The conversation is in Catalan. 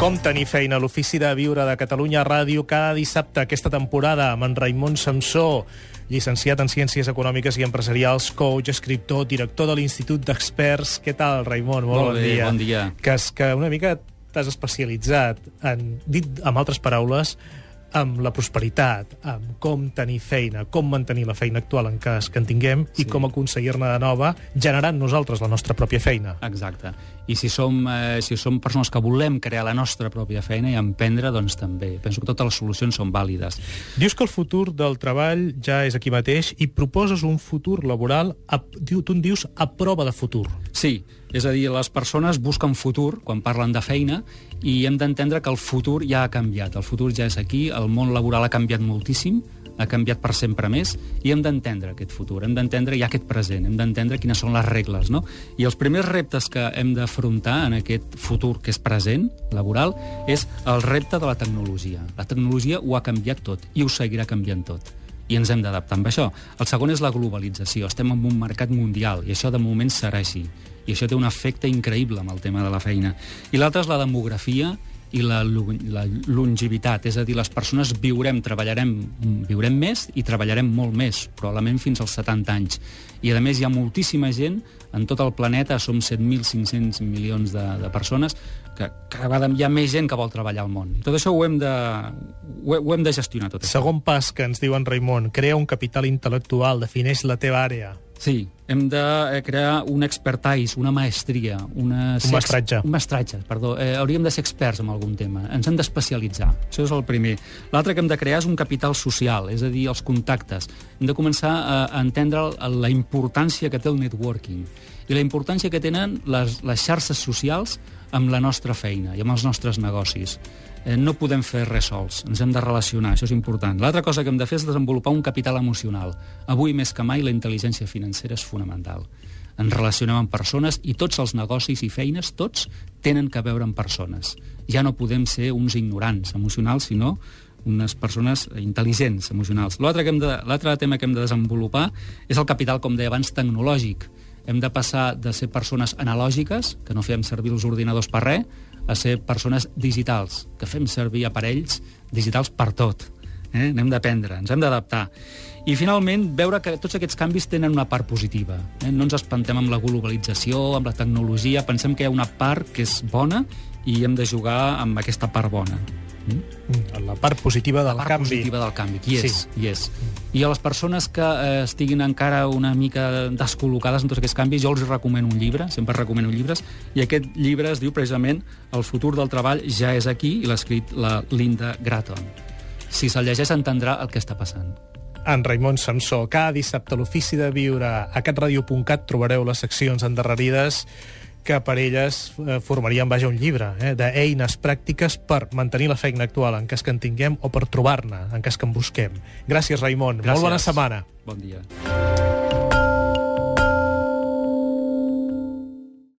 Com tenir feina? L'Ofici de Viure de Catalunya Ràdio cada dissabte aquesta temporada amb en Raimon Samsó, llicenciat en Ciències Econòmiques i Empresarials, coach, escriptor, director de l'Institut d'Experts. Què tal, Raimon? Molt bé, bon dia. Que una mica t'has especialitzat en, dit amb altres paraules, amb la prosperitat, amb com tenir feina, com mantenir la feina actual en cas que en tinguem i com aconseguir-ne de nova, generant nosaltres la nostra pròpia feina. Exacte. I si som persones que volem crear la nostra pròpia feina i emprendre, doncs també. Penso que totes les solucions són vàlides. Dius que el futur del treball ja és aquí mateix i proposes un futur laboral, tu en dius a prova de futur. Sí, és a dir, les persones busquen futur quan parlen de feina i hem d'entendre que el futur ja ha canviat. El futur ja és aquí, el món laboral ha canviat moltíssim, ha canviat per sempre més, i hem d'entendre aquest futur, hem d'entendre ja aquest present, hem d'entendre quines són les regles, no? I els primers reptes que hem d'afrontar en aquest futur que és present, laboral, és el repte de la tecnologia. La tecnologia ho ha canviat tot i ho seguirà canviant tot. I ens hem d'adaptar amb això. El segon és la globalització. Estem en un mercat mundial i això de moment serà així. I això té un efecte increïble amb el tema de la feina. I l'altre és la demografia i la longevitat, és a dir, les persones treballarem més i treballarem molt més, probablement fins als 70 anys. I, a més, hi ha moltíssima gent, en tot el planeta, som 7.500 milions de persones, que cada vegada hi ha més gent que vol treballar al món. I tot això ho hem de gestionar tot això. Segon pas que ens diuen, Raimon, crea un capital intel·lectual, defineix la teva àrea. Sí, hem de crear un expertise, una maestria, un mestratge, perdó. Hauríem de ser experts en algun tema, ens hem d'especialitzar, això és el primer. L'altre que hem de crear és un capital social, és a dir, els contactes. Hem de començar a entendre la importància que té el networking i la importància que tenen les xarxes socials amb la nostra feina i amb els nostres negocis. No podem fer res sols, ens hem de relacionar, això és important. L'altra cosa que hem de fer és desenvolupar un capital emocional. Avui més que mai la intel·ligència financera és fonamental. Ens relacionem amb persones i tots els negocis i feines, tots, tenen que veure amb persones. Ja no podem ser uns ignorants emocionals, sinó unes persones intel·ligents emocionals. L'altre tema que hem de desenvolupar és el capital, com deia abans, tecnològic. Hem de passar de ser persones analògiques, que no fem servir els ordinadors per res, a ser persones digitals, que fem servir aparells digitals per tot. N'hem d'aprendre, ens hem d'adaptar. I, finalment, veure que tots aquests canvis tenen una part positiva. No ens espantem amb la globalització, amb la tecnologia, pensem que hi ha una part que és bona i hem de jugar amb aquesta part bona. La part positiva del canvi. La part positiva del canvi, qui és. I a les persones que estiguin encara una mica descol·locades en tots aquests canvis, jo els recomano un llibre, sempre recomano llibres, i aquest llibre es diu precisament El futur del treball ja és aquí, i l'ha escrit la Linda Gratton. Si se'l llegeix entendrà el que està passant. En Raimon Samsó, cada dissabte a l'Ofici de Viure a catradio.cat trobareu les seccions endarrerides que per elles formarien, un llibre d'eines pràctiques per mantenir la feina actual en cas que en tinguem o per trobar-ne en cas que en busquem. Gràcies, Raimon. Gràcies. Molt bona setmana. Bon dia.